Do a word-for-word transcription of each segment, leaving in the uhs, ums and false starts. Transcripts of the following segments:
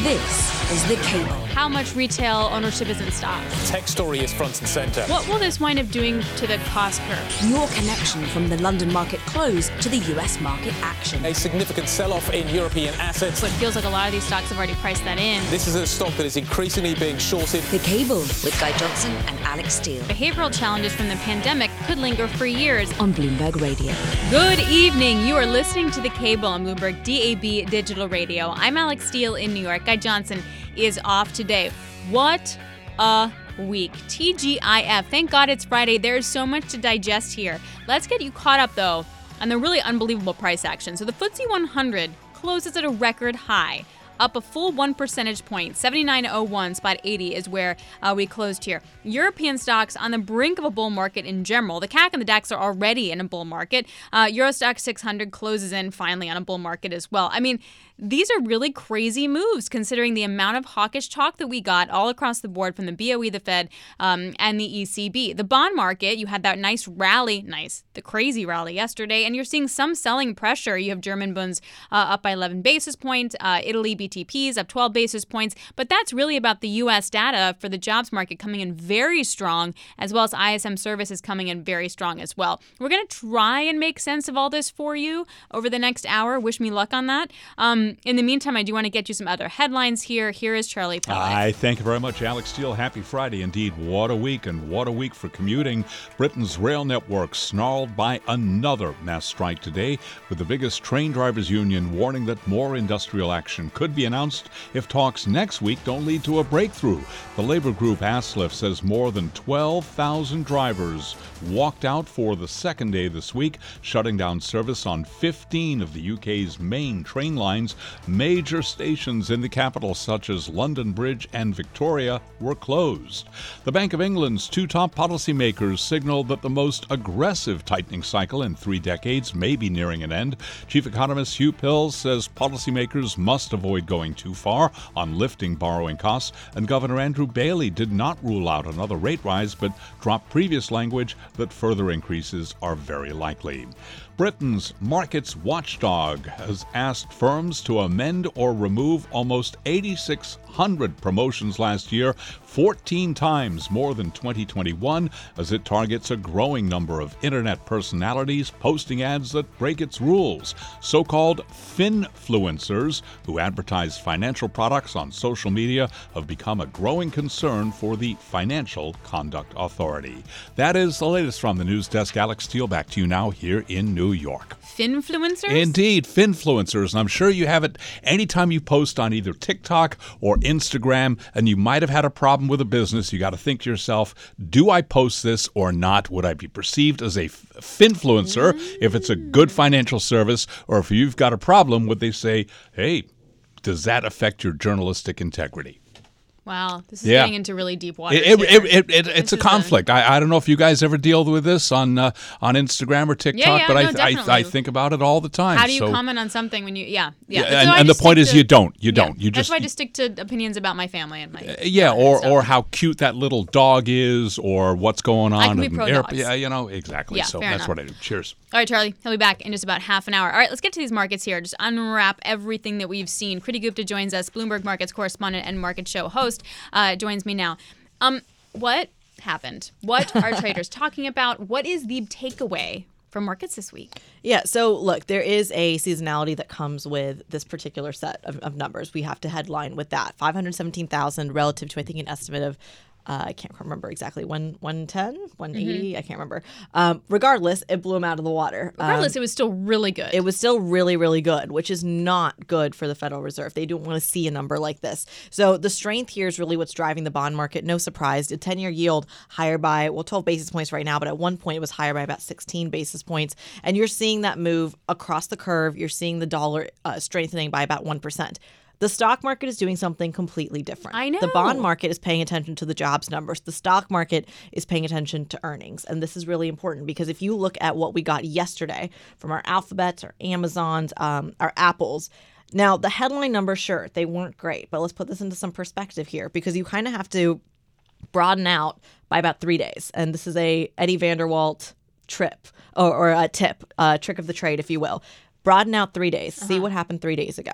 This is The Cable. How much retail ownership is in stock? Tech story is front and center. What will this wind up doing to the cost curve? Your connection from the London market close to the U S market action. A significant sell-off in European assets. So it feels like a lot of these stocks have already priced that in. This is a stock that is increasingly being shorted. The Cable with Guy Johnson and Alex Steele. Behavioral challenges from the pandemic could linger for years. On Bloomberg Radio. Good evening. You are listening to The Cable on Bloomberg D A B Digital Radio. I'm Alex Steele in New York. Guy Johnson is off today. What a week. T G I F. Thank God it's Friday. There is so much to digest here. Let's get you caught up, though, on the really unbelievable price action. So the F T S E one hundred closes at a record high, up a full one percentage point. seventy-nine oh one, spot eighty is where uh, we closed here. European stocks on the brink of a bull market in general. The C A C and the DAX are already in a bull market. Uh, Euro Stoxx six hundred closes in finally on a bull market as well. I mean, these are really crazy moves considering the amount of hawkish talk that we got all across the board from the B O E, the Fed, um, and the E C B. The bond market, you had that nice rally, nice, the crazy rally yesterday, and you're seeing some selling pressure. You have German bonds uh, up by eleven basis points, uh, Italy B T Ps up twelve basis points, but that's really about the U S data for the jobs market coming in very strong, as well as I S M services coming in very strong as well. We're going to try and make sense of all this for you over the next hour. Wish me luck on that. Um, In the meantime, I do want to get you some other headlines here. Here is Charlie Pelle. I thank you very much, Alex Steele. Happy Friday indeed. What a week, and what a week for commuting. Britain's rail network snarled by another mass strike today, with the biggest train drivers union warning that more industrial action could be announced if talks next week don't lead to a breakthrough. The labor group ASLIF says more than twelve thousand drivers walked out for the second day this week, shutting down service on fifteen of the U K's main train lines. Major stations in the capital, such as London Bridge and Victoria, were closed. The Bank of England's two top policymakers signaled that the most aggressive tightening cycle in three decades may be nearing an end. Chief economist Hugh Pills says policymakers must avoid going too far on lifting borrowing costs, and Governor Andrew Bailey did not rule out another rate rise, but dropped previous language that further increases are very likely. Britain's markets watchdog has asked firms to amend or remove almost eighty-six hundred promotions last year, fourteen times more than twenty twenty-one, as it targets a growing number of internet personalities posting ads that break its rules. So-called finfluencers, who advertise financial products on social media, have become a growing concern for the Financial Conduct Authority. That is the latest from the news desk. Alex Steele, back to you now here in New York. Finfluencers? Indeed, finfluencers. And I'm sure you have it anytime you post on either TikTok or Instagram, and you might have had a problem with a business. You got to think to yourself, do I post this or not? Would I be perceived as a finfluencer mm. if it's a good financial service? Or if you've got a problem, would they say, hey, does that affect your journalistic integrity? Wow, this is yeah. getting into really deep water. It, it, it, it, it, it's a conflict. A... I, I don't know if you guys ever deal with this on uh, on Instagram or TikTok, yeah, yeah, but no, I, I I think about it all the time. How do you so, comment on something when you, yeah. Yeah, yeah and, and the point is to, you don't. You yeah, don't. You That's just, why I just stick to opinions about my family and my uh, Yeah, or, so. or how cute that little dog is, or what's going on. I can be in pro air, dogs. Yeah, you know, exactly. Yeah, so fair that's enough. what I do. Cheers. All right, Charlie, he'll be back in just about half an hour. All right, let's get to these markets here. Just unwrap everything that we've seen. Kriti Gupta joins us, Bloomberg Markets correspondent and market show host, uh, joins me now. Um, what happened? What are traders talking about? What is the takeaway from markets this week? Yeah, so look, there is a seasonality that comes with this particular set of, of numbers. We have to headline with that. five hundred seventeen thousand relative to, I think, an estimate of Uh, I can't remember exactly, one ten, one eighty, mm-hmm. I can't remember. Um, regardless, it blew them out of the water. Regardless, um, it was still really good. It was still really, really good, which is not good for the Federal Reserve. They don't want to see a number like this. So the strength here is really what's driving the bond market. No surprise. The ten-year yield higher by, well, twelve basis points right now, but at one point it was higher by about sixteen basis points. And you're seeing that move across the curve. You're seeing the dollar uh, strengthening by about one percent. The stock market is doing something completely different. I know. The bond market is paying attention to the jobs numbers. The stock market is paying attention to earnings. And this is really important because if you look at what we got yesterday from our Alphabets, our Amazons, um, our Apples, now the headline numbers, sure, they weren't great. But let's put this into some perspective here because you kind of have to broaden out by about three days. And this is a Eddie Vanderwalt trip or, or a tip, uh, trick of the trade, if you will. Broaden out three days. Uh-huh. See what happened three days ago.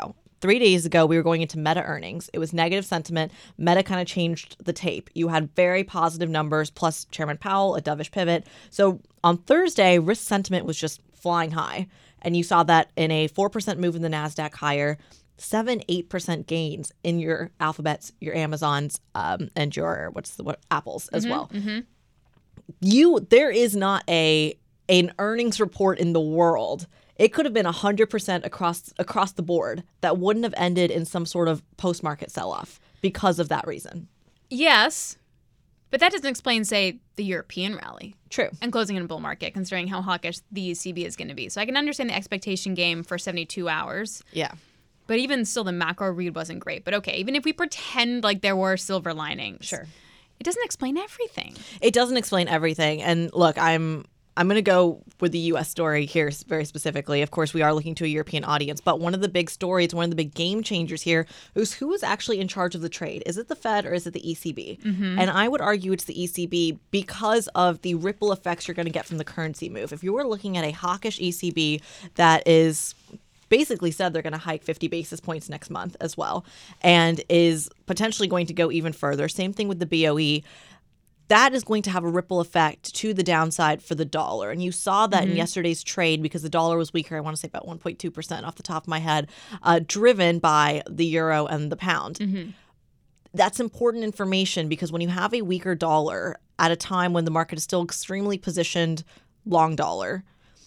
three days ago, we were going into Meta earnings. It was negative sentiment. Meta kind of changed the tape. You had very positive numbers, plus Chairman Powell, a dovish pivot. So on Thursday, risk sentiment was just flying high. And you saw that in a four percent move in the NASDAQ higher, seven, eight percent gains in your Alphabets, your Amazons, um, and your, what's the, what, Apples as mm-hmm, well. Mm-hmm. You, there is not a an earnings report in the world. It could have been one hundred percent across across the board that wouldn't have ended in some sort of post-market sell-off because of that reason. Yes, but that doesn't explain, say, the European rally. True. And closing in a bull market, considering how hawkish the E C B is going to be. So I can understand the expectation game for seventy-two hours. Yeah. But even still, the macro read wasn't great. But okay, even if we pretend like there were silver linings, Sure. it doesn't explain everything. It doesn't explain everything. And look, I'm I'm going to go with the U S story here very specifically. Of course, we are looking to a European audience, but one of the big stories, one of the big game changers here is who is actually in charge of the trade. Is it the Fed or is it the E C B? Mm-hmm. And I would argue it's the E C B because of the ripple effects you're going to get from the currency move. If you were looking at a hawkish E C B that is basically said they're going to hike fifty basis points next month as well and is potentially going to go even further. Same thing with the B O E. That is going to have a ripple effect to the downside for the dollar. And you saw that mm-hmm. in yesterday's trade because the dollar was weaker, I want to say about one point two percent off the top of my head, uh, driven by the euro and the pound. Mm-hmm. That's important information because when you have a weaker dollar at a time when the market is still extremely positioned long dollar,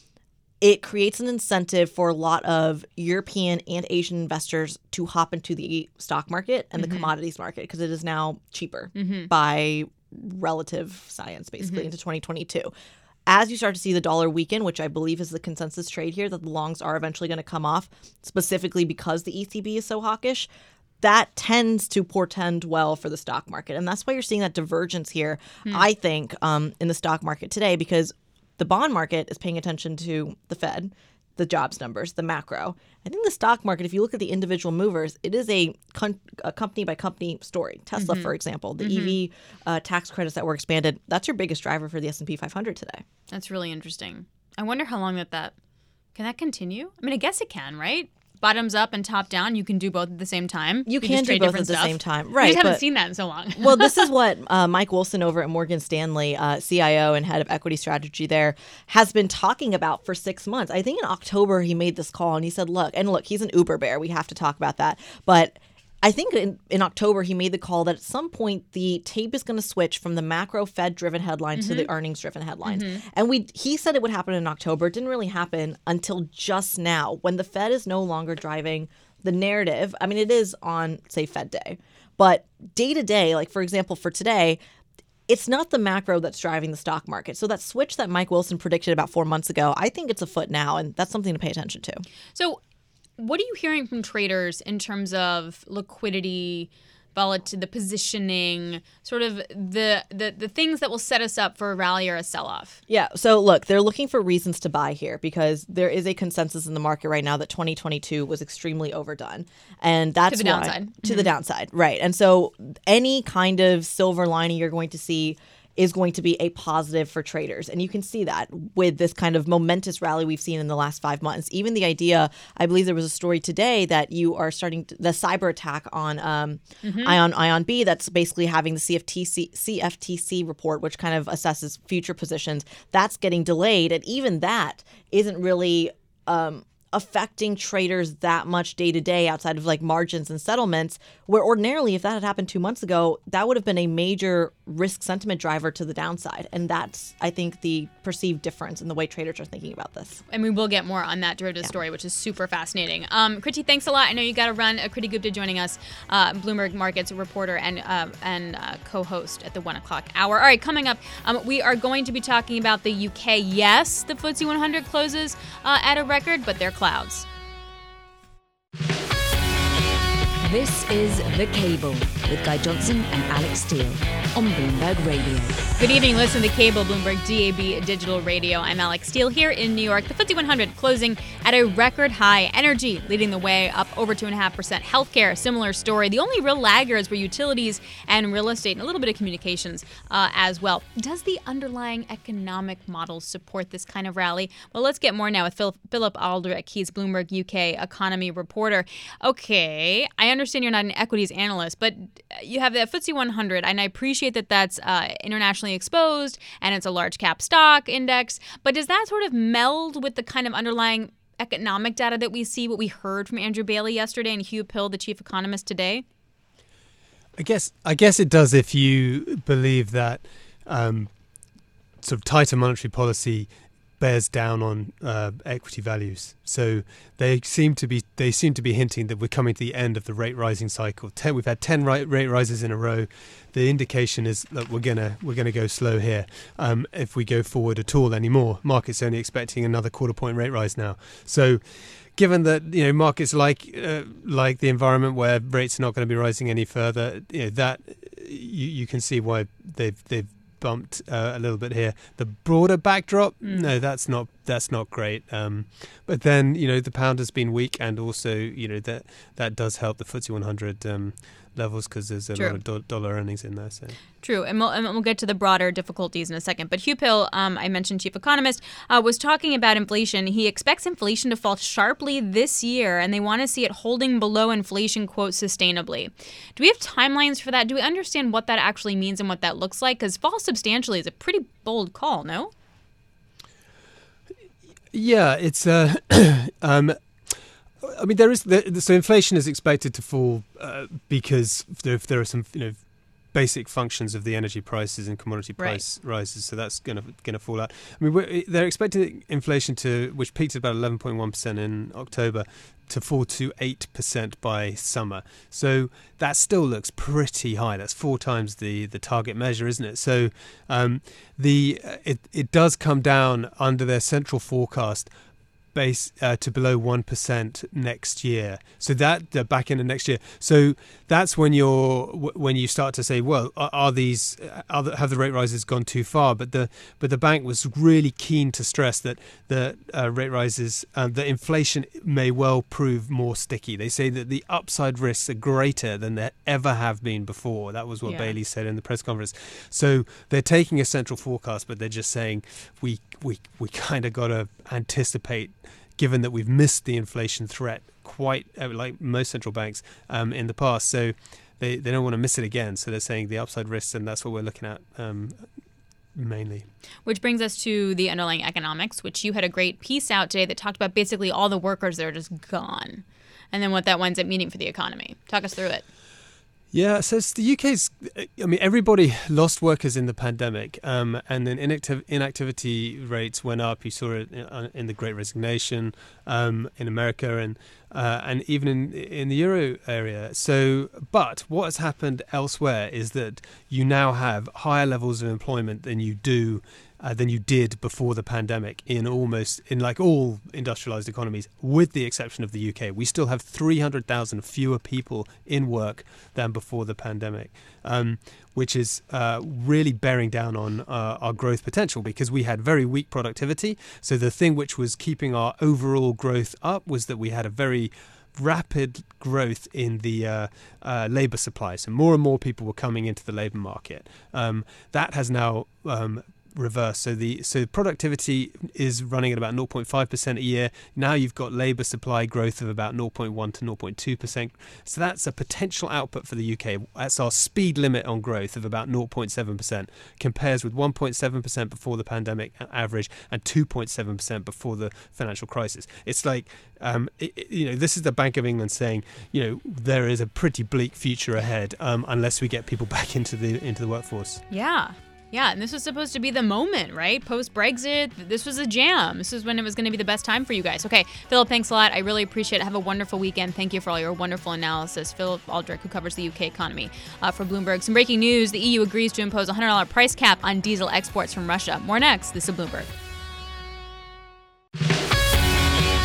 it creates an incentive for a lot of European and Asian investors to hop into the stock market and mm-hmm. the commodities market because it is now cheaper mm-hmm. by relative science, basically, mm-hmm. into twenty twenty-two. As you start to see the dollar weaken, which I believe is the consensus trade here, that the longs are eventually going to come off, specifically because the E C B is so hawkish, that tends to portend well for the stock market. And that's why you're seeing that divergence here, mm. I think, um, in the stock market today, because the bond market is paying attention to the Fed, the jobs numbers, the macro. I think the stock market, if you look at the individual movers, it is a, con- a company by company story. Tesla, mm-hmm. for example, the mm-hmm. E V uh, tax credits that were expanded, that's your biggest driver for the S and P five hundred today. That's really interesting. I wonder how long that that, can that continue? I mean, I guess it can, right? Bottoms up and top down, you can do both at the same time. You, you can do both at the stuff. same time. Right. We just haven't but, seen that in so long. Well, this is what uh, Mike Wilson over at Morgan Stanley, uh, C I O and head of equity strategy there, has been talking about for six months. I think in October he made this call and he said, look, and look, he's an Uber bear. We have to talk about that. But I think in, in October he made the call that at some point the tape is going to switch from the macro Fed-driven headlines mm-hmm. to the earnings-driven headlines. Mm-hmm. And we he said it would happen in October. It didn't really happen until just now when the Fed is no longer driving the narrative. I mean, it is on, say, Fed Day. But day to day, like, for example, for today, it's not the macro that's driving the stock market. So that switch that Mike Wilson predicted about four months ago, I think it's afoot now, and that's something to pay attention to. So what are you hearing from traders in terms of liquidity, volatility, the positioning, sort of the, the the things that will set us up for a rally or a sell-off? Yeah. So look, they're looking for reasons to buy here because there is a consensus in the market right now that twenty twenty-two was extremely overdone. And that's to the why, downside. To mm-hmm. the downside. Right. And so any kind of silver lining you're going to see is going to be a positive for traders. And you can see that with this kind of momentous rally we've seen in the last five months. Even the idea, I believe there was a story today that you are starting to, the cyber attack on um, mm-hmm. Ion Ion B that's basically having the C F T C, C F T C report, which kind of assesses future positions. That's getting delayed. And even that isn't really um, affecting traders that much day to day outside of like margins and settlements, where ordinarily if that had happened two months ago, that would have been a major risk sentiment driver to the downside. And that's, I think, the perceived difference in the way traders are thinking about this. And we will get more on that derivative yeah. story, which is super fascinating. Um, Kriti, thanks a lot. I know you got to run. Kriti Gupta joining us, uh, Bloomberg Markets reporter and uh, and uh, co-host at the one o'clock hour. All right, coming up, um, we are going to be talking about the U K. Yes, the F T S E one hundred closes uh, at a record, but they're clouds. This is The Cable with Guy Johnson and Alex Steele on Bloomberg Radio. Good evening. Listen to Cable, Bloomberg D A B Digital Radio. I'm Alex Steele here in New York. The F T S E one hundred closing at a record high. Energy leading the way, up over two point five percent. Healthcare, similar story. The only real laggards were utilities and real estate, and a little bit of communications uh, as well. Does the underlying economic model support this kind of rally? Well, let's get more now with Phil, Philip Aldrich. He's Bloomberg U K economy reporter. Okay, I understand you're not an equities analyst, but you have the F T S E one hundred, and I appreciate that that's uh, internationally exposed and it's a large cap stock index. But does that sort of meld with the kind of underlying economic data that we see, what we heard from Andrew Bailey yesterday and Hugh Pill, the chief economist, today? I guess I guess it does if you believe that um, sort of tighter monetary policy bears down on uh, equity values. So they seem to be they seem to be hinting that we're coming to the end of the rate rising cycle. Ten, we've had ten rate rises in a row. The indication is that we're gonna we're gonna go slow here um, if we go forward at all anymore. Market's only expecting another quarter point rate rise now. So given that, you know, markets like uh, like the environment where rates are not going to be rising any further, you know, that you, you can see why they've they've bumped uh, a little bit here. The broader backdrop, mm. no, that's not that's not great. Um, but then, you know, the pound has been weak, and also, you know, that that does help the F T S E one hundred um, levels because there's a True. lot of do- dollar earnings in there. So True, and we'll, and we'll get to the broader difficulties in a second. But Hugh Pill, um, I mentioned chief economist, uh, was talking about inflation. He expects inflation to fall sharply this year, and they want to see it holding below inflation, quote, sustainably. Do we have timelines for that? Do we understand what that actually means and what that looks like? Because fall substantially is a pretty bold call, no? Yeah, it's uh, um, I mean, there is the, so inflation is expected to fall uh, because there, there are some, you know, basic functions of the energy prices and commodity price right. rises, so that's going to going to fall out. I mean, we're, they're expecting inflation to, which peaked at about eleven point one percent in October, to fall to eight percent by summer. So that still looks pretty high. That's four times the, the target measure, isn't it? So um, the it it does come down under their central forecast base uh, to below one percent next year. So that uh, back into next year. So that's when you're when you start to say, well, are, are these are the, have the rate rises gone too far? But the but the bank was really keen to stress that the uh, rate rises, uh, the inflation may well prove more sticky. They say that the upside risks are greater than there ever have been before. That was what yeah. Bailey said in the press conference. So they're taking a central forecast, but they're just saying we we we kind of got to anticipate, given that we've missed the inflation threat quite uh, like most central banks um, in the past. So they, they don't want to miss it again. So they're saying the upside risks, and that's what we're looking at um, mainly. Which brings us to the underlying economics, which you had a great piece out today that talked about basically all the workers that are just gone, and then what that winds up meaning for the economy. Talk us through it. Yeah, so it's the U K's, I mean, everybody lost workers in the pandemic, um, and then inactiv- inactivity rates went up. You saw it in the Great Resignation um, in America and uh, and even in in the Euro area. So, but what has happened elsewhere is that you now have higher levels of employment than you do Uh, than you did before the pandemic in almost in like all industrialized economies, with the exception of the U K. We still have three hundred thousand fewer people in work than before the pandemic, um, which is uh, really bearing down on uh, our growth potential, because we had very weak productivity. So the thing which was keeping our overall growth up was that we had a very rapid growth in the uh, uh, labour supply. So more and more people were coming into the labour market. Um, that has now um, reverse. So the so productivity is running at about zero point five percent a year. Now you've got labour supply growth of about zero point one to zero point two percent. So that's a potential output for the U K. That's our speed limit on growth of about zero point seven percent, compares with one point seven percent before the pandemic average and two point seven percent before the financial crisis. It's like, um, it, it, you know, this is the Bank of England saying, you know, there is a pretty bleak future ahead um, unless we get people back into the into the workforce. Yeah. Yeah, and this was supposed to be the moment, right? Post-Brexit, this was a jam. This was when it was going to be the best time for you guys. Okay, Philip, thanks a lot. I really appreciate it. Have a wonderful weekend. Thank you for all your wonderful analysis. Philip Aldrich, who covers the U K economy uh, for Bloomberg. Some breaking news. The E U agrees to impose a one hundred dollars price cap on diesel exports from Russia. More next. This is Bloomberg.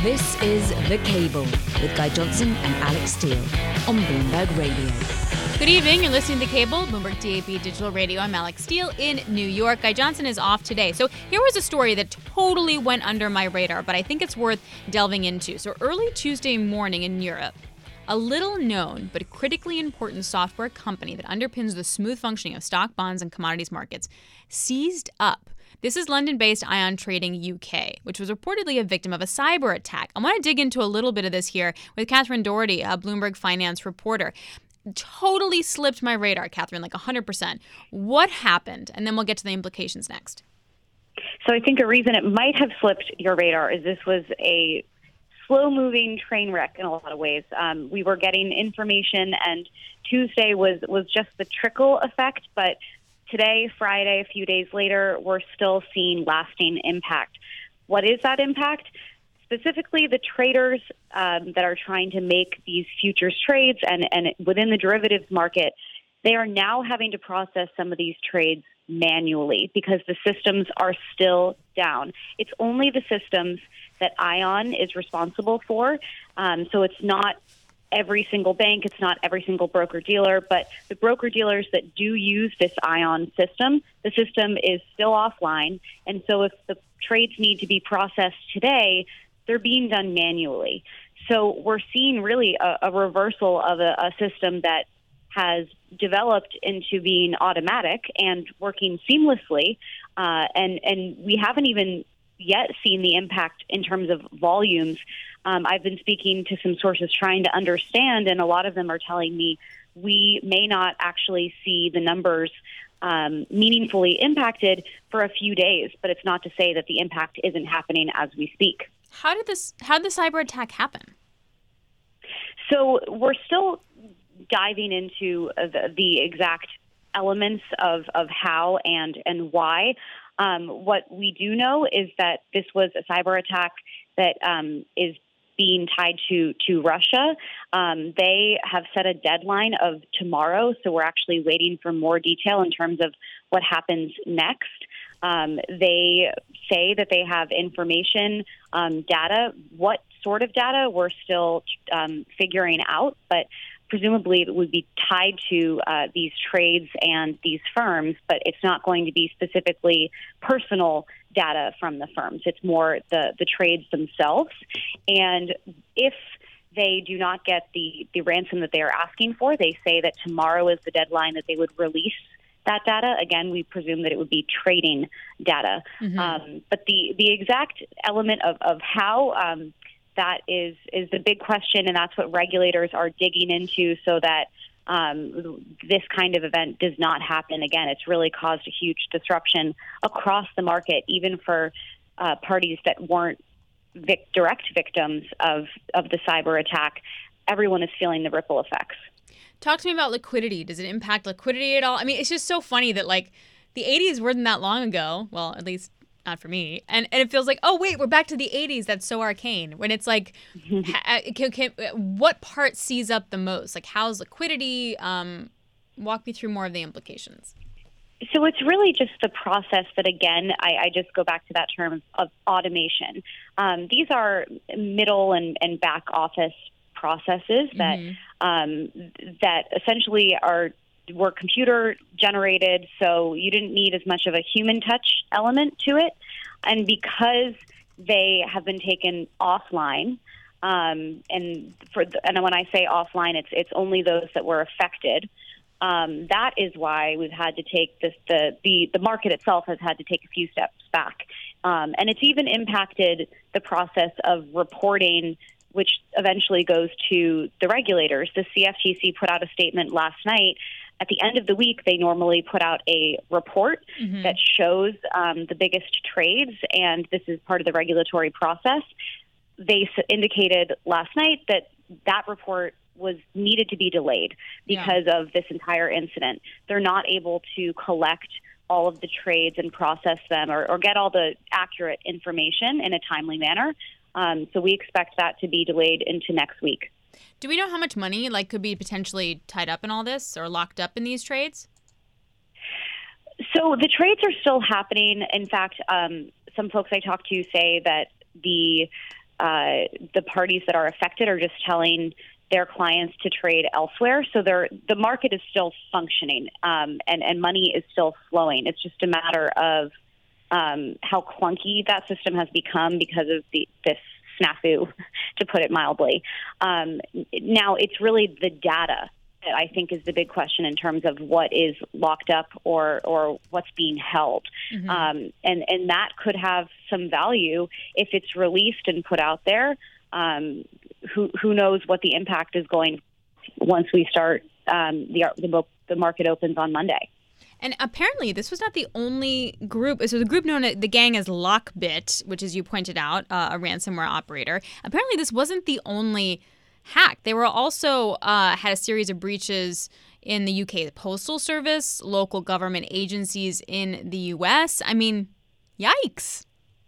This is The Cable with Guy Johnson and Alex Steele on Bloomberg Radio. Good evening. You're listening to The Cable, Bloomberg D A B Digital Radio. I'm Alex Steele in New York. Guy Johnson is off today. So here was a story that totally went under my radar, but I think it's worth delving into. So early Tuesday morning in Europe, a little known but critically important software company that underpins the smooth functioning of stock, bonds, and commodities markets seized up. This is London-based Ion Trading U K, which was reportedly a victim of a cyber attack. I want to dig into a little bit of this here with Catherine Doherty, a Bloomberg finance reporter. Totally slipped my radar, Catherine, like one hundred percent. What happened? And then we'll get to the implications next. So I think a reason it might have slipped your radar is this was a slow-moving train wreck in a lot of ways. Um, we were getting information, and Tuesday was, was just the trickle effect, but today, Friday, a few days later, we're still seeing lasting impact. What is that impact? Specifically, the traders um, that are trying to make these futures trades and, and within the derivatives market, they are now having to process some of these trades manually because the systems are still down. It's only the systems that Ion is responsible for. Um, so it's not every single bank, it's not every single broker-dealer, but the broker-dealers that do use this Ion system, the system is still offline. And so if the trades need to be processed today, they're being done manually. So we're seeing really a, a reversal of a, a system that has developed into being automatic and working seamlessly. Uh, and, and we haven't even yet seen the impact in terms of volumes. Um, I've been speaking to some sources trying to understand, and a lot of them are telling me we may not actually see the numbers um, meaningfully impacted for a few days, but it's not to say that the impact isn't happening as we speak. How did this? How did the cyber attack happen? So we're still diving into the, the exact elements of, of how and, and why. Um, what we do know is that this was a cyber attack that um, is being tied to, to Russia. Um, they have set a deadline of tomorrow, so we're actually waiting for more detail in terms of what happens next. Um, they say that they have information, um, data. What sort of data, we're still um, figuring out, but presumably it would be tied to uh, these trades and these firms, but it's not going to be specifically personal data from the firms. It's more the, the trades themselves. And if they do not get the, the ransom that they are asking for, they say that tomorrow is the deadline that they would release that data. Again, we presume that it would be trading data. Mm-hmm. Um, but the, the exact element of, of how um, that is is the big question, and that's what regulators are digging into so that um, this kind of event does not happen again. It's really caused a huge disruption across the market, even for uh, parties that weren't vic- direct victims of, of the cyber attack. Everyone is feeling the ripple effects. Talk to me about liquidity. Does it impact liquidity at all? I mean, it's just so funny that, like, the eighties weren't that long ago. Well, at least not for me. And and it feels like, oh, wait, we're back to the eighties. That's so arcane. When it's like, ha, can, can, what part sees up the most? Like, how's liquidity? Um, walk me through more of the implications. So it's really just the process that, again, I, I just go back to that term of automation. Um, these are middle and, and back office processes that mm-hmm. um, that essentially are were computer generated, so you didn't need as much of a human touch element to it. And because they have been taken offline, um, and for the, and when I say offline, it's it's only those that were affected. Um, that is why we've had to take this. The the the market itself has had to take a few steps back, um, and it's even impacted the process of reporting, which eventually goes to the regulators. The C F T C put out a statement last night. At the end of the week, they normally put out a report mm-hmm. that shows um, the biggest trades, and this is part of the regulatory process. They s- indicated last night that that report was needed to be delayed because yeah. of this entire incident. They're not able to collect all of the trades and process them or, or get all the accurate information in a timely manner. Um, so we expect that to be delayed into next week. Do we know how much money like could be potentially tied up in all this or locked up in these trades? So the trades are still happening. In fact, um, some folks I talk to say that the uh, the parties that are affected are just telling their clients to trade elsewhere. So they're, the market is still functioning, um, and, and money is still flowing. It's just a matter of um, how clunky that system has become because of the, this snafu, to put it mildly. Um, now, it's really the data that I think is the big question in terms of what is locked up or or what's being held. Mm-hmm. Um, and, and that could have some value if it's released and put out there. Um, who who knows what the impact is going once we start, um, the, the, the market opens on Monday. And apparently, this was not the only group. So the group known as the gang as Lockbit, which, as you pointed out, uh, a ransomware operator. Apparently, this wasn't the only hack. They were also uh, had a series of breaches in the U K, the Postal Service, local government agencies in the U S. I mean, yikes.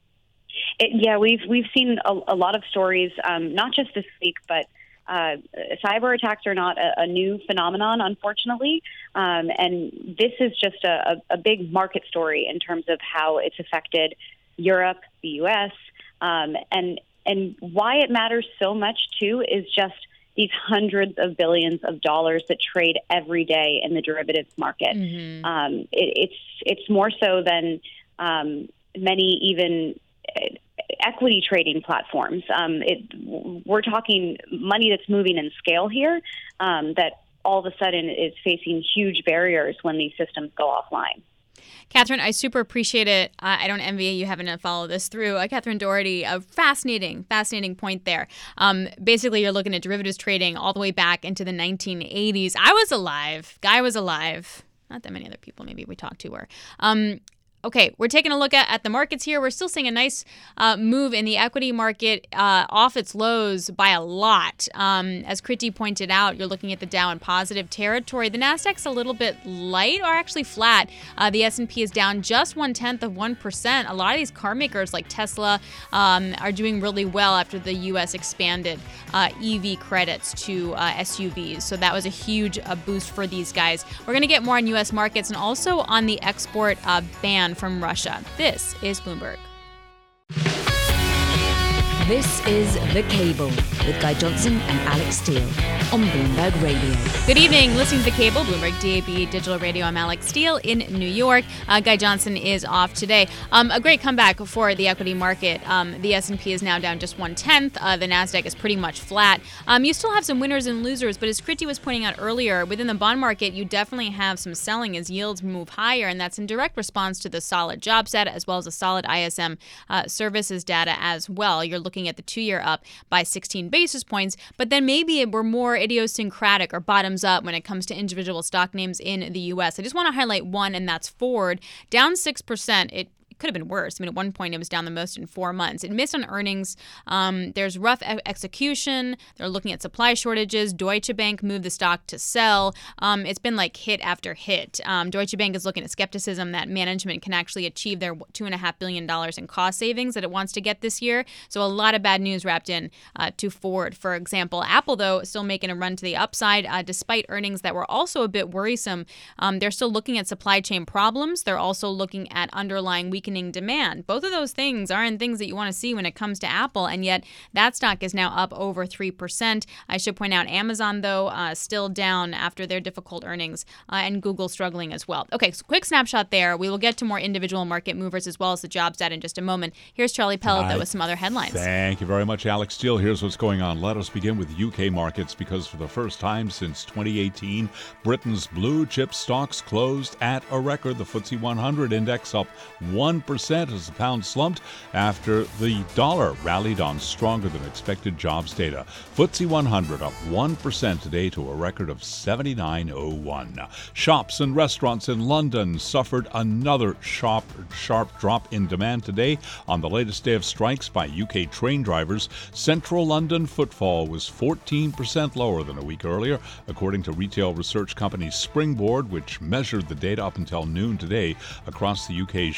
It, yeah, we've we've seen a, a lot of stories, um, not just this week, but uh, cyber attacks are not a, a new phenomenon, unfortunately. Um, and this is just a, a, a big market story in terms of how it's affected Europe, the U S, um, and and why it matters so much too is just these hundreds of billions of dollars that trade every day in the derivatives market. Mm-hmm. Um, it, it's it's more so than um, many even equity trading platforms. Um, it, we're talking money that's moving in scale here, um, that all of a sudden is facing huge barriers when these systems go offline. Catherine, I super appreciate it. Uh, I don't envy you having to follow this through. Uh, Catherine Doherty, a fascinating, fascinating point there. Um, basically, you're looking at derivatives trading all the way back into the nineteen eighties. I was alive. Guy was alive. Not that many other people maybe we talked to were. Um, Okay, we're taking a look at, at the markets here. We're still seeing a nice uh, move in the equity market uh, off its lows by a lot. Um, as Kriti pointed out, you're looking at the Dow in positive territory. The Nasdaq's a little bit light, or actually flat. Uh, the S and P is down just one-tenth of one percent. A lot of these car makers like Tesla um, are doing really well after the U S expanded uh, E V credits to uh, S U Vs. So that was a huge uh, boost for these guys. We're going to get more on U S markets and also on the export uh, ban from Russia. This is Bloomberg. This is The Cable with Guy Johnson and Alex Steele on Bloomberg Radio. Good evening. Listening to The Cable, Bloomberg D A B Digital Radio. I'm Alex Steele in New York. Uh, Guy Johnson is off today. Um, a great comeback for the equity market. Um, the S and P is now down just one-tenth. Uh, the Nasdaq is pretty much flat. Um, you still have some winners and losers, but as Kriti was pointing out earlier, within the bond market, you definitely have some selling as yields move higher, and that's in direct response to the solid jobs data as well as the solid I S M uh, services data as well. You're looking at the two-year up by sixteen basis points, but then maybe we're more idiosyncratic or bottoms up when it comes to individual stock names in the U S. I just want to highlight one, and that's Ford, down six percent. It could have been worse. I mean, at one point, it was down the most in four months. It missed on earnings. Um, there's rough e- execution. They're looking at supply shortages. Deutsche Bank moved the stock to sell. Um, it's been like hit after hit. Um, Deutsche Bank is looking at skepticism that management can actually achieve their two point five billion dollars in cost savings that it wants to get this year. So a lot of bad news wrapped in uh, to Ford, for example. Apple, though, still making a run to the upside uh, despite earnings that were also a bit worrisome. Um, they're still looking at supply chain problems. They're also looking at underlying weakening demand. Both of those things aren't things that you want to see when it comes to Apple, and yet that stock is now up over three percent. I should point out Amazon, though, uh, still down after their difficult earnings, uh, and Google struggling as well. Okay, so quick snapshot there. We will get to more individual market movers as well as the jobs data in just a moment. Here's Charlie Pellet, though, with some other headlines. Thank you very much, Alex Steele. Here's what's going on. Let us begin with U K markets, because for the first time since twenty eighteen, Britain's blue chip stocks closed at a record. The F T S E one hundred index up one percent as the pound slumped after the dollar rallied on stronger than expected jobs data. F T S E one hundred up one percent today to a record of seventy-nine oh one. Shops and restaurants in London suffered another sharp, sharp drop in demand today on the latest day of strikes by U K train drivers. Central London footfall was fourteen percent lower than a week earlier, according to retail research company Springboard, which measured the data up until noon today across the U K's shopping area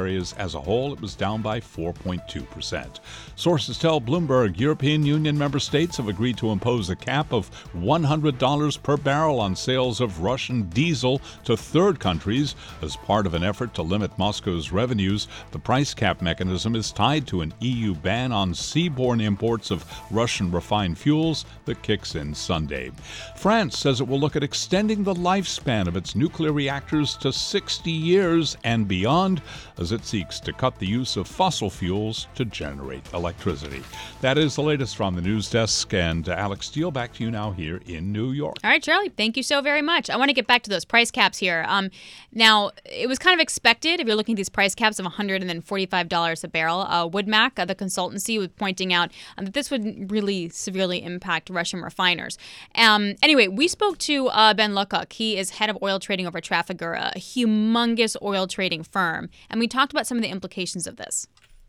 areas. As a whole, it was down by four point two percent. Sources tell Bloomberg European Union member states have agreed to impose a cap of one hundred dollars per barrel on sales of Russian diesel to third countries as part of an effort to limit Moscow's revenues. The price cap mechanism is tied to an E U ban on seaborne imports of Russian refined fuels that kicks in Sunday. France says it will look at extending the lifespan of its nuclear reactors to sixty years and beyond as it seeks to cut the use of fossil fuels to generate electricity. That is the latest from the news desk. And uh, Alex Steele, back to you now here in New York. All right, Charlie, thank you so very much. I want to get back to those price caps here. Um, now, it was kind of expected if you're looking at these price caps of one hundred forty-five dollars a barrel. Uh, Woodmac, uh, the consultancy, was pointing out um, that this would really severely impact Russian refiners. Um, anyway, we spoke to uh, Ben Lukuk. He is head of oil trading over Trafigura, a humongous oil trading firm. And we talked about some of the implications of this.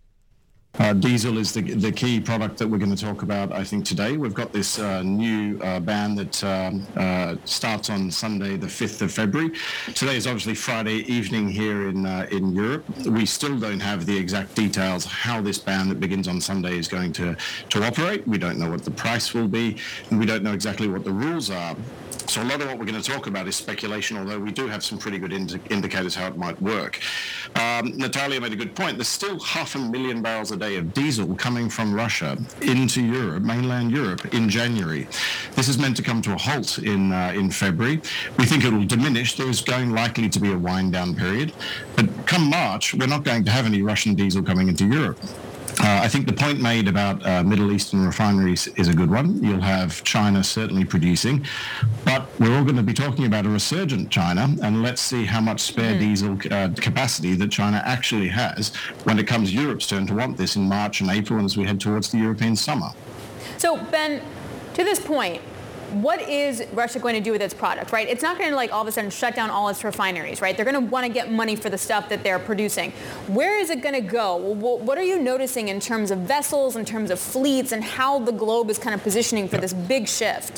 Uh, diesel is the, the key product that we're going to talk about, I think, today. We've got this uh, new uh, ban that um, uh, starts on Sunday, the fifth of February. Today is obviously Friday evening here in uh, in Europe. We still don't have the exact details how this ban that begins on Sunday is going to, to operate. We don't know what the price will be, and we don't know exactly what the rules are. So a lot of what we're going to talk about is speculation, although we do have some pretty good indi- indicators how it might work. Um, Natalia made a good point. There's still half a million barrels a day of diesel coming from Russia into Europe, mainland Europe, in January. This is meant to come to a halt in uh, in February. We think it will diminish. There is going likely to be a wind-down period. But come March, we're not going to have any Russian diesel coming into Europe. Uh, I think the point made about uh, Middle Eastern refineries is a good one. You'll have China certainly producing, but we're all going to be talking about a resurgent China, and let's see how much spare mm-hmm. diesel uh, capacity that China actually has when it comes Europe's turn to want this in March and April and as we head towards the European summer. So, Ben, to this point, what is Russia going to do with its product, right? It's not going to like all of a sudden shut down all its refineries, right? They're going to want to get money for the stuff that they're producing. Where is it going to go? What are you noticing in terms of vessels, in terms of fleets, and how the globe is kind of positioning for this big shift?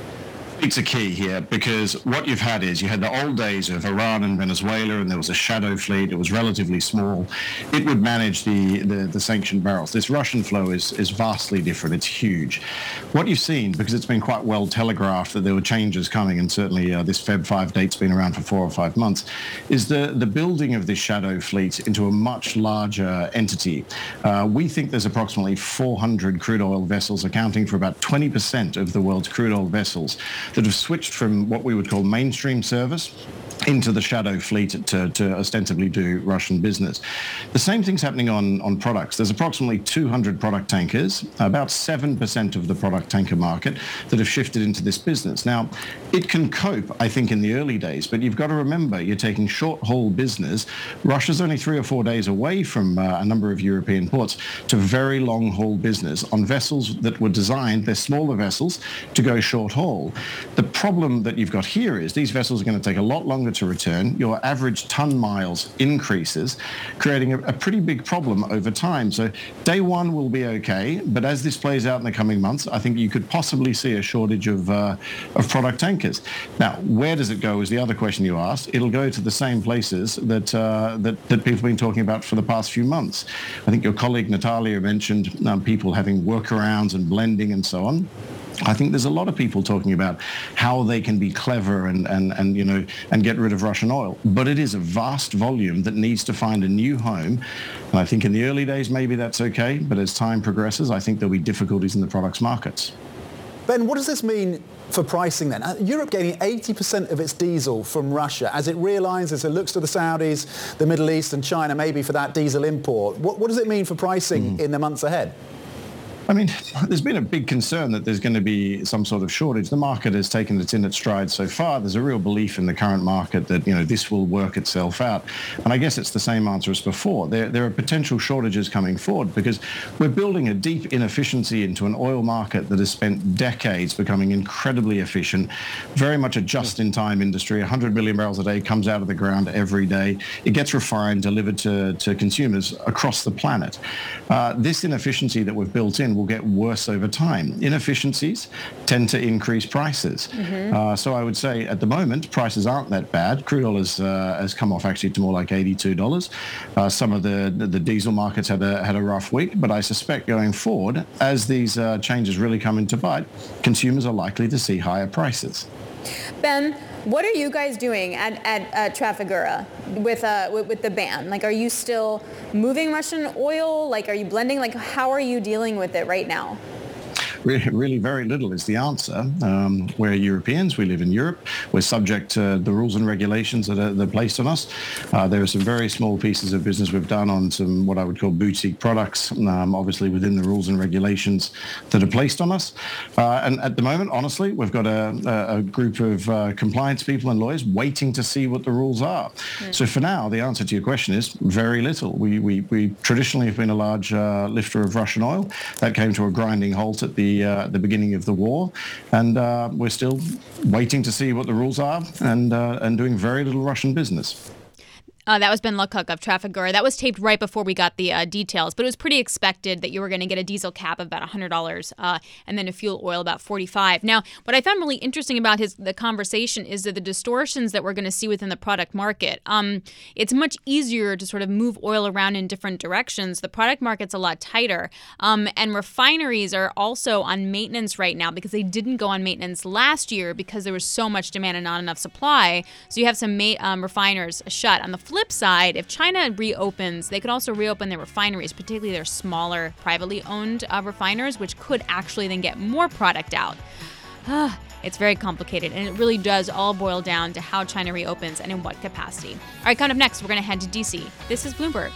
It's a key here because what you've had is you had the old days of Iran and Venezuela, and there was a shadow fleet. It was relatively small. It would manage the, the, the sanctioned barrels. This Russian flow is, is vastly different. It's huge. What you've seen, because it's been quite well telegraphed that there were changes coming, and certainly uh, this February fifth date's been around for four or five months, is the, the building of this shadow fleet into a much larger entity. Uh, we think there's approximately four hundred crude oil vessels accounting for about twenty percent of the world's crude oil vessels that have switched from what we would call mainstream service into the shadow fleet to, to ostensibly do Russian business. The same thing's happening on, on products. There's approximately two hundred product tankers, about seven percent of the product tanker market that have shifted into this business. Now, it can cope, I think, in the early days, but you've got to remember you're taking short-haul business. Russia's only three or four days away from uh, a number of European ports to very long-haul business on vessels that were designed, they're smaller vessels, to go short-haul. The problem that you've got here is these vessels are going to take a lot longer to return. Your average ton miles increases, creating a, a pretty big problem over time. So day one will be okay, but as this plays out in the coming months, I think you could possibly see a shortage of uh, of product tankers. Now, where does it go is the other question you asked. It'll go to the same places that uh, that, that people have been talking about for the past few months. I think your colleague Natalia mentioned um, people having workarounds and blending and so on. I think there's a lot of people talking about how they can be clever and, and, and, you know, and get rid of Russian oil. But it is a vast volume that needs to find a new home. And I think in the early days, maybe that's okay. But as time progresses, I think there'll be difficulties in the products markets. Ben, what does this mean for pricing then? Uh, Europe getting eighty percent of its diesel from Russia as it realigns, as it looks to the Saudis, the Middle East and China maybe for that diesel import. What, what does it mean for pricing mm. in the months ahead? I mean, there's been a big concern that there's going to be some sort of shortage. The market has taken it in its stride so far. There's a real belief in the current market that, you know, this will work itself out. And I guess it's the same answer as before. There, there are potential shortages coming forward because we're building a deep inefficiency into an oil market that has spent decades becoming incredibly efficient, very much a just-in-time industry. one hundred million barrels a day comes out of the ground every day. It gets refined, delivered to, to consumers across the planet. Uh, this inefficiency that we've built in will get worse over time. Inefficiencies tend to increase prices. Mm-hmm. Uh, so I would say at the moment, prices aren't that bad. Crude oil has, uh, has come off actually to more like eighty-two dollars. Uh, some of the, the, the diesel markets had a, had a rough week, but I suspect going forward, as these uh, changes really come into bite, consumers are likely to see higher prices. Ben, what are you guys doing at, at, at Trafigura with, uh, with with the ban? Like, are you still moving Russian oil? Like, are you blending? Like, how are you dealing with it right now? Really, really very little is the answer. Um, we're Europeans. We live in Europe. We're subject to the rules and regulations that are, that are placed on us. Uh, there are some very small pieces of business we've done on some what I would call boutique products, um, obviously within the rules and regulations that are placed on us. Uh, and at the moment, honestly, we've got a, a group of uh, compliance people and lawyers waiting to see what the rules are. Mm. So for now, the answer to your question is very little. We, we, we traditionally have been a large uh, lifter of Russian oil. That came to a grinding halt at the Uh, at the beginning of the war, and uh, we're still waiting to see what the rules are, and uh, and doing very little Russian business. Uh, that was Ben Lecoq of Trafigura. That was taped right before we got the uh, details, but it was pretty expected that you were going to get a diesel cap of about one hundred dollars uh, and then a fuel oil about forty-five dollars. Now, what I found really interesting about his the conversation is that the distortions that we're going to see within the product market. Um, it's much easier to sort of move oil around in different directions. The product market's a lot tighter, um, and refineries are also on maintenance right now because they didn't go on maintenance last year because there was so much demand and not enough supply. So you have some ma- um, refiners shut. On the flip side, if China reopens, they could also reopen their refineries, particularly their smaller privately owned uh, refiners, which could actually then get more product out. It's very complicated, and it really does all boil down to how China reopens and in what capacity. All right, coming up next, we're going to head to D C. This is Bloomberg.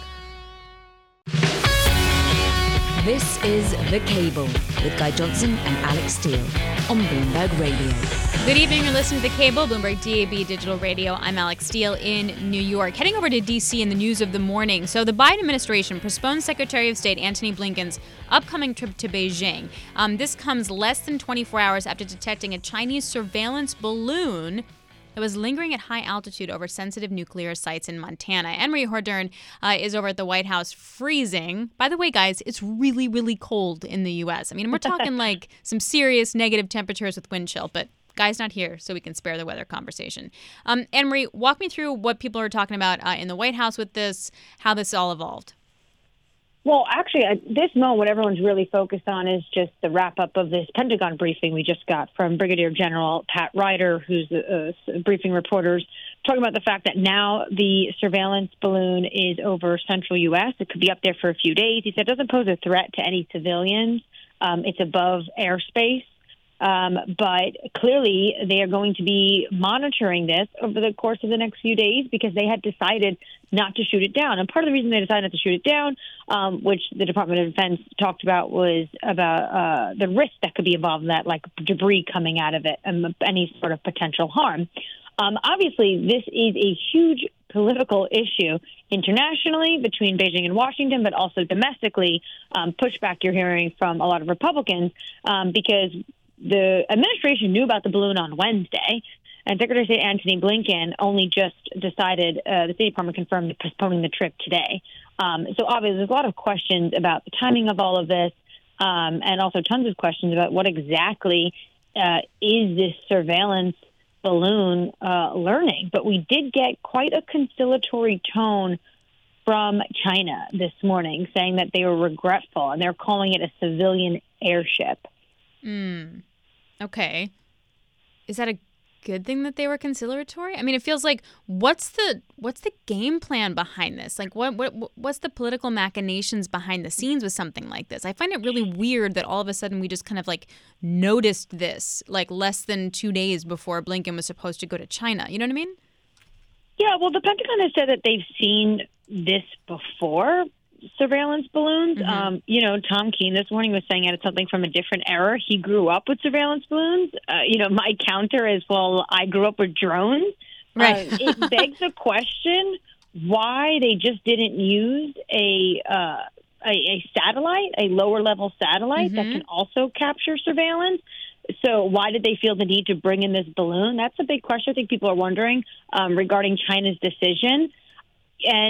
This is The Cable with Guy Johnson and Alex Steele on Bloomberg Radio. Good evening. You're listening to The Cable, Bloomberg D A B Digital Radio. I'm Alex Steele in New York. Heading over to D C in the news of the morning. So the Biden administration postponed Secretary of State Antony Blinken's upcoming trip to Beijing. Um, this comes less than twenty-four hours after detecting a Chinese surveillance balloon that was lingering at high altitude over sensitive nuclear sites in Montana. Anne-Marie Hordern uh, is over at the White House freezing. By the way, guys, it's really, really cold in the U S. I mean, we're talking like some serious negative temperatures with wind chill, but Guy's not here, so we can spare the weather conversation. Um, Anne-Marie, walk me through what people are talking about uh, in the White House with this, how this all evolved. Well, actually, at this moment, what everyone's really focused on is just the wrap-up of this Pentagon briefing we just got from Brigadier General Pat Ryder, who's a, a briefing reporters, talking about the fact that now the surveillance balloon is over central U S. It could be up there for a few days. He said it doesn't pose a threat to any civilians. Um, it's above airspace. Um, but clearly, they are going to be monitoring this over the course of the next few days because they had decided not to shoot it down. And part of the reason they decided not to shoot it down, um, which the Department of Defense talked about, was about uh, the risk that could be involved in that, like debris coming out of it and any sort of potential harm. Um, obviously, this is a huge political issue internationally between Beijing and Washington, but also domestically, um, pushback you're hearing from a lot of Republicans um, because the administration knew about the balloon on Wednesday, and Secretary of State Antony Blinken only just decided, uh, the State Department confirmed postponing the trip today. Um, so obviously there's a lot of questions about the timing of all of this, um, and also tons of questions about what exactly uh, is this surveillance balloon uh, learning. But we did get quite a conciliatory tone from China this morning, saying that they were regretful, and they're calling it a civilian airship. Mm. Okay. Is that a good thing that they were conciliatory? I mean, it feels like what's the what's the game plan behind this? Like, what what what's the political machinations behind the scenes with something like this? I find it really weird that all of a sudden we just kind of like noticed this like less than two days before Blinken was supposed to go to China. You know what I mean? Yeah. Well, the Pentagon has said that they've seen this before. Surveillance balloons. Mm-hmm. Um, you know, Tom Keene this morning was saying it's something from a different era. He grew up with surveillance balloons. Uh, you know, my counter is, well, I grew up with drones. Right. Uh, it begs the question why they just didn't use a, uh, a, a satellite, a lower level satellite mm-hmm. that can also capture surveillance. So why did they feel the need to bring in this balloon? That's a big question I think people are wondering um, regarding China's decision. And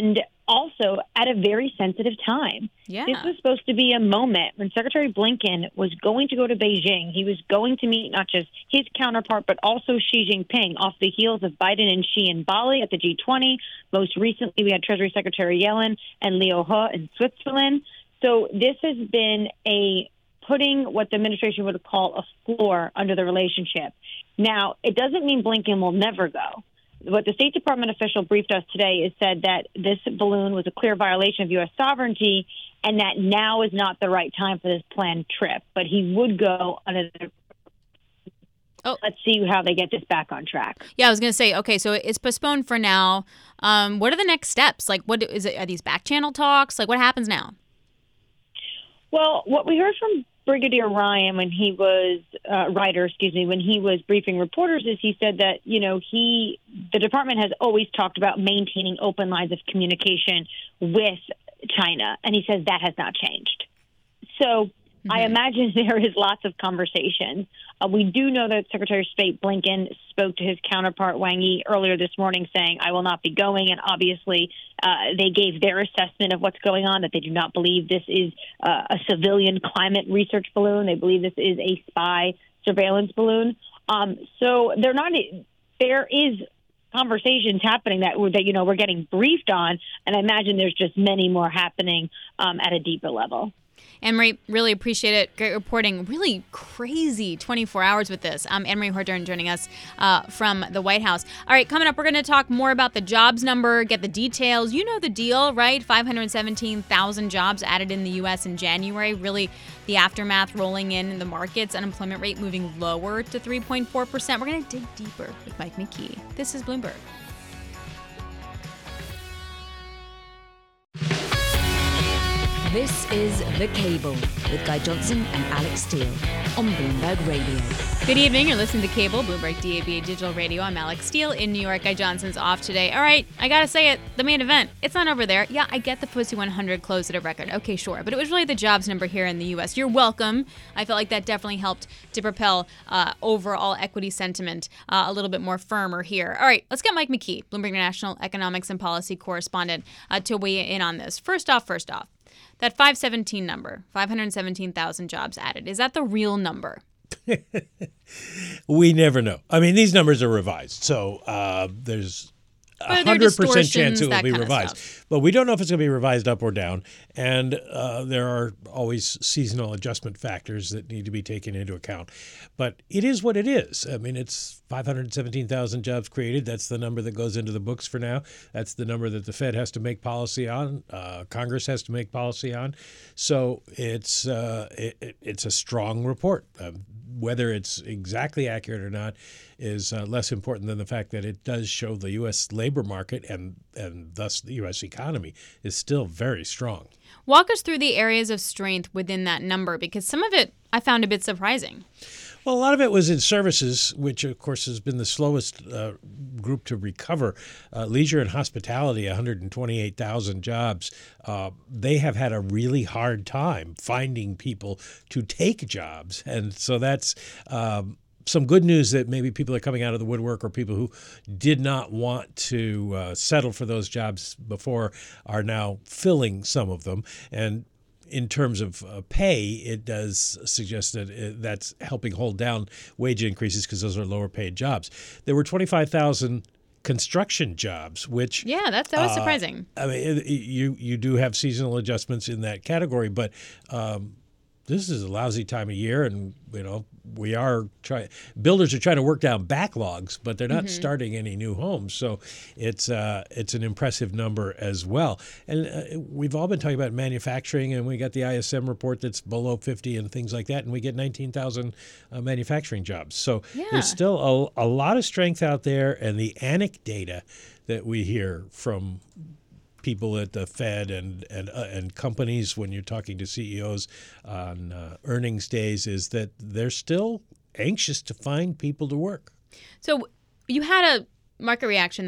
also at a very sensitive time. Yeah. This was supposed to be a moment when Secretary Blinken was going to go to Beijing. He was going to meet not just his counterpart, but also Xi Jinping off the heels of Biden and Xi in Bali at the G twenty. Most recently, we had Treasury Secretary Yellen and Liu He in Switzerland. So this has been a putting what the administration would call a floor under the relationship. Now, it doesn't mean Blinken will never go. What the State Department official briefed us today is said that this balloon was a clear violation of U S sovereignty and that now is not the right time for this planned trip. But he would go on a Oh. Let's see how they get this back on track. Yeah, I was going to say, okay, so it's postponed for now. Um, what are the next steps? Like, what is it? Are these back channel talks? Like, what happens now? Well, what we heard from Brigadier Ryan when he was uh, Ryder, excuse me, when he was briefing reporters, is he said that you know he the department has always talked about maintaining open lines of communication with China, and he says that has not changed. So mm-hmm. I imagine there is lots of conversations. Uh, we do know that Secretary of State Blinken spoke to his counterpart Wang Yi earlier this morning saying, I will not be going. And obviously, uh, they gave their assessment of what's going on, that they do not believe this is uh, a civilian climate research balloon. They believe this is a spy surveillance balloon. Um, so they're not. There is conversations happening that we're, that you know we're getting briefed on, and I imagine there's just many more happening um, at a deeper level. Anne-Marie, really appreciate it. Great reporting. Really crazy twenty-four hours with this. Um, Anne-Marie Hordern joining us uh, from the White House. All right, coming up, we're going to talk more about the jobs number, get the details. You know the deal, right? five hundred seventeen thousand jobs added in the U S in January. Really the aftermath rolling in in the markets. Unemployment rate moving lower to three point four percent. We're going to dig deeper with Mike McKee. This is Bloomberg. This is The Cable with Guy Johnson and Alex Steele on Bloomberg Radio. Good evening. You're listening to Cable, Bloomberg D A B Digital Radio. I'm Alex Steele in New York. Guy Johnson's off today. All right, I got to say it. The main event, it's not over there. Yeah, I get the F T S E one hundred closed at a record. Okay, sure. But it was really the jobs number here in the U S. You're welcome. I felt like that definitely helped to propel uh, overall equity sentiment uh, a little bit more firmer here. All right, let's get Mike McKee, Bloomberg National Economics and Policy Correspondent, uh, to weigh in on this. First off, first off. That five seventeen number, five hundred seventeen thousand jobs added, is that the real number? We never know. I mean, these numbers are revised, so uh, there's a one hundred percent chance it will be revised. But we don't know if it's going to be revised up or down, and uh, there are always seasonal adjustment factors that need to be taken into account. But it is what it is. I mean, it's five hundred seventeen thousand jobs created. That's the number that goes into the books for now. That's the number that the Fed has to make policy on. Uh, Congress has to make policy on. So it's uh, it, it's a strong report. Um, whether it's exactly accurate or not is uh, less important than the fact that it does show the U S labor market and, and thus the U S economy is still very strong. Walk us through the areas of strength within that number, because some of it I found a bit surprising. Well, a lot of it was in services, which, of course, has been the slowest uh, group to recover. Uh, leisure and hospitality, one hundred twenty-eight thousand jobs. Uh, they have had a really hard time finding people to take jobs. And so that's um, some good news that maybe people are coming out of the woodwork, or people who did not want to uh, settle for those jobs before are now filling some of them. And in terms of uh, pay, it does suggest that it, that's helping hold down wage increases because those are lower paid jobs. There were twenty-five thousand construction jobs, which yeah, that's that was uh, surprising. I mean, it, you you do have seasonal adjustments in that category, but um, this is a lousy time of year, and you know we are trying. Builders are trying to work down backlogs, but they're not mm-hmm. starting any new homes. So it's uh, it's an impressive number as well. And uh, we've all been talking about manufacturing, and we got the I S M report that's below fifty and things like that, and we get nineteen thousand uh, manufacturing jobs. So yeah. there's still a, a lot of strength out there, and the anecdata that we hear from people at the Fed and and uh, and companies when you're talking to C E Os on uh, earnings days is that they're still anxious to find people to work. So you had a market reaction that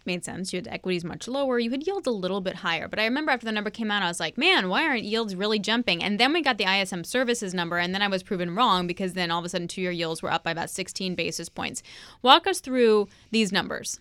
made sense. You had equities much lower. You had yields a little bit higher. But I remember after the number came out, I was like, man, why aren't yields really jumping? And then we got the I S M services number, and then I was proven wrong because then all of a sudden two-year yields were up by about sixteen basis points. Walk us through these numbers.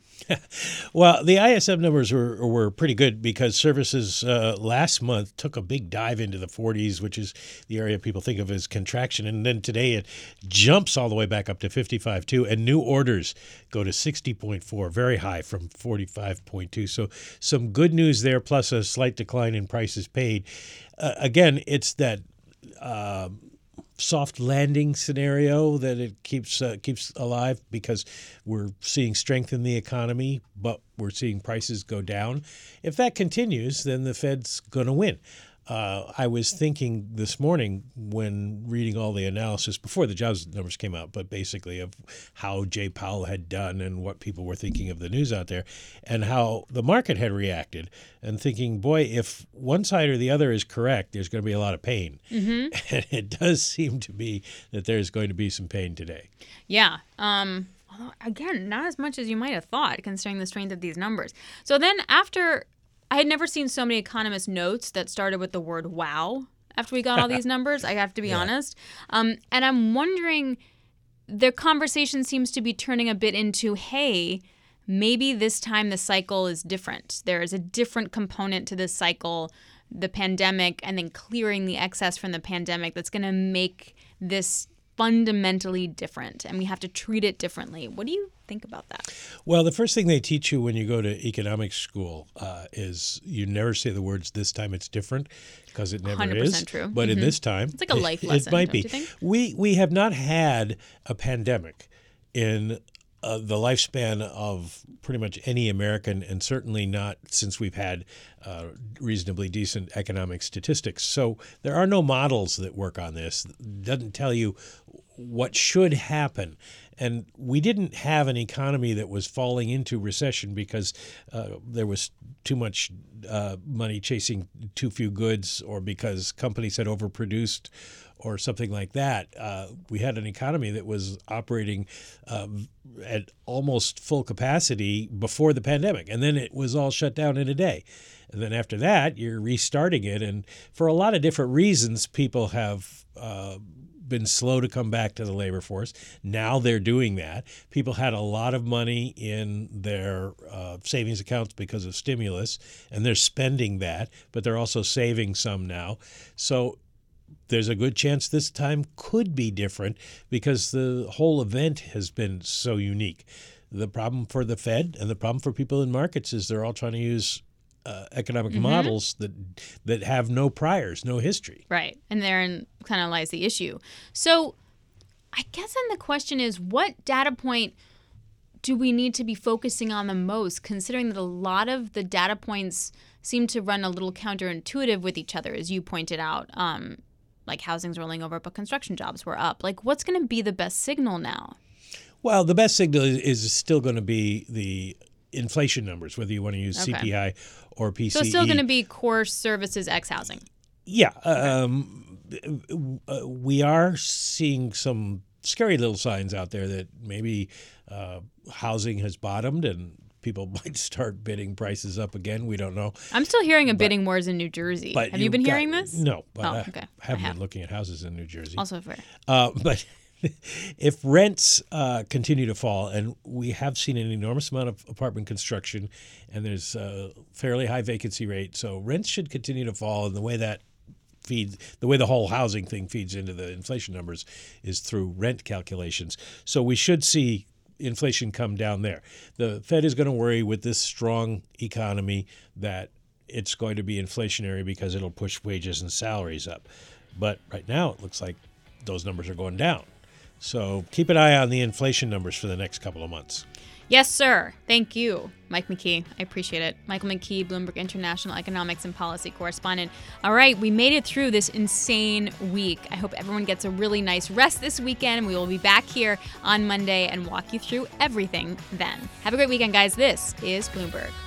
Well, the I S M numbers were were pretty good because services uh, last month took a big dive into the forties, which is the area people think of as contraction. And then today it jumps all the way back up to fifty-five point two, and new orders go to sixty point four, very high from forty-five point two. So some good news there, plus a slight decline in prices paid. Uh, again, it's that uh, soft landing scenario that it keeps uh, keeps alive because we're seeing strength in the economy, but we're seeing prices go down. If that continues, then the Fed's going to win. Uh, I was thinking this morning when reading all the analysis before the jobs numbers came out, but basically of how Jay Powell had done and what people were thinking of the news out there and how the market had reacted and thinking, boy, if one side or the other is correct, there's going to be a lot of pain. Mm-hmm. And it does seem to be that there's going to be some pain today. Yeah. Um, although, again, not as much as you might have thought considering the strength of these numbers. So then after... I had never seen so many economist notes that started with the word wow after we got all these numbers, I have to be yeah. honest. Um, and I'm wondering, their conversation seems to be turning a bit into, hey, maybe this time the cycle is different. There is a different component to this cycle, the pandemic, and then clearing the excess from the pandemic that's going to make this fundamentally different, and we have to treat it differently. What do you think about that? Well, the first thing they teach you when you go to economics school uh, is you never say the words "this time it's different" because it never one hundred percent is. True. But mm-hmm. in this time, it's like a life it, lesson. It might don't be. You think? We we have not had a pandemic in uh, the lifespan of pretty much any American, and certainly not since we've had uh, reasonably decent economic statistics. So there are no models that work on this. It doesn't tell you what should happen. And we didn't have an economy that was falling into recession because uh, there was too much uh, money chasing too few goods or because companies had overproduced or something like that. Uh, we had an economy that was operating uh, at almost full capacity before the pandemic, and then it was all shut down in a day. And then after that, you're restarting it. And for a lot of different reasons, people have uh, been slow to come back to the labor force. Now they're doing that. People had a lot of money in their uh, savings accounts because of stimulus, and they're spending that, but they're also saving some now. So there's a good chance this time could be different because the whole event has been so unique. The problem for the Fed and the problem for people in markets is they're all trying to use Uh, economic mm-hmm. models that that have no priors, no history. Right. And therein kind of lies the issue. So I guess then the question is, what data point do we need to be focusing on the most, considering that a lot of the data points seem to run a little counterintuitive with each other, as you pointed out, um, like housing's rolling over, but construction jobs were up. Like, what's going to be the best signal now? Well, the best signal is, is still going to be the inflation numbers, whether you want to use okay. C P I or P C E. So it's still going to be core services ex housing. Yeah. Um, uh, we are seeing some scary little signs out there that maybe uh, housing has bottomed and people might start bidding prices up again. We don't know. I'm still hearing a but, bidding wars in New Jersey. Have you been got, hearing this? No. But oh, I, okay. I haven't I have. been looking at houses in New Jersey. Also fair. Uh, but if rents uh, continue to fall, and we have seen an enormous amount of apartment construction, and there's a fairly high vacancy rate, so rents should continue to fall. And the way that feeds, the way the whole housing thing feeds into the inflation numbers is through rent calculations. So we should see inflation come down there. The Fed is going to worry with this strong economy that it's going to be inflationary because it'll push wages and salaries up. But right now it looks like those numbers are going down. So keep an eye on the inflation numbers for the next couple of months. Yes, sir. Thank you, Mike McKee. I appreciate it. Michael McKee, Bloomberg International Economics and Policy Correspondent. All right, we made it through this insane week. I hope everyone gets a really nice rest this weekend. We will be back here on Monday and walk you through everything then. Have a great weekend, guys. This is Bloomberg.